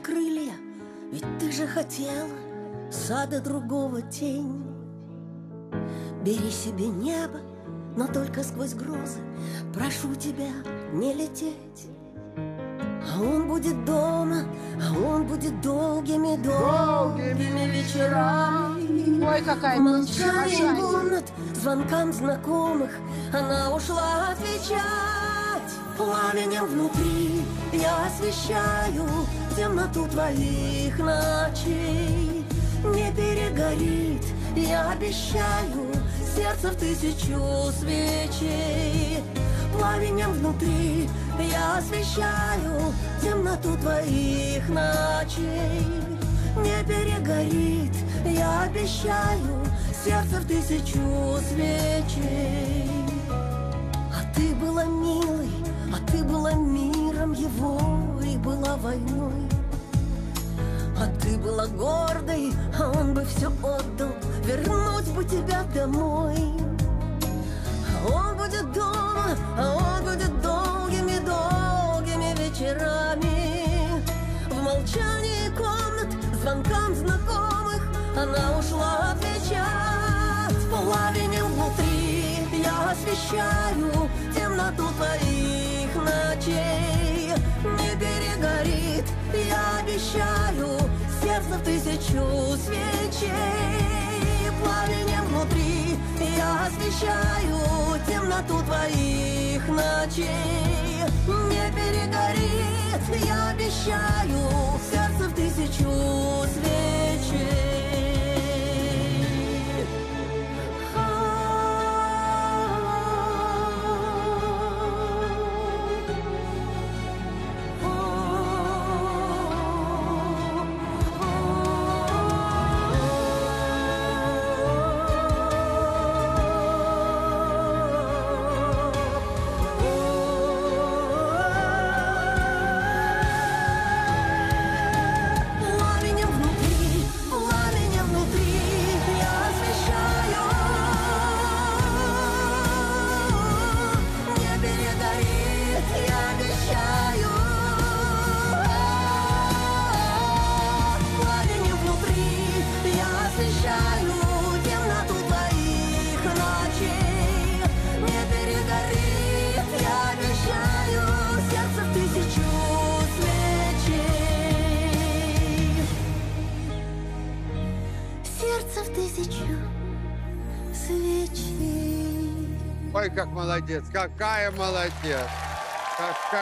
крылья, ведь ты же хотела сада другого тень. Бери себе небо, но только сквозь грозы. Прошу тебя не лететь. А он будет дома, а он будет долгими вечерами. Ой, какая молчание комнат, звонкам знакомых она ушла отвечать. Пламенем внутри я освещаю темноту твоих ночей. Не перегорит, я обещаю, сердце в 1000 свечей. Пламенем внутри я освещаю темноту твоих ночей. Не перегорит, я обещаю, сердце в 1000 свечей. А ты была милой, а ты была миром его и была войной. А ты была гордой, а он бы все отдал, вернуть бы тебя домой. А он будет дома, а он будет долгими вечерами. В молчании комнат, звонкам знакомых она ушла отвечать. Пламенем внутри я освещаю темноту твоих ночей. Не перегорит, я обещаю, сердце в 1000 свечей. Пламенем внутри я освещаю темноту твоих ночей. Не перегорит, я обещаю, сердце в 1000 свечей. Сердце в 1000 свечей. Ой, как молодец, какая молодец. Какая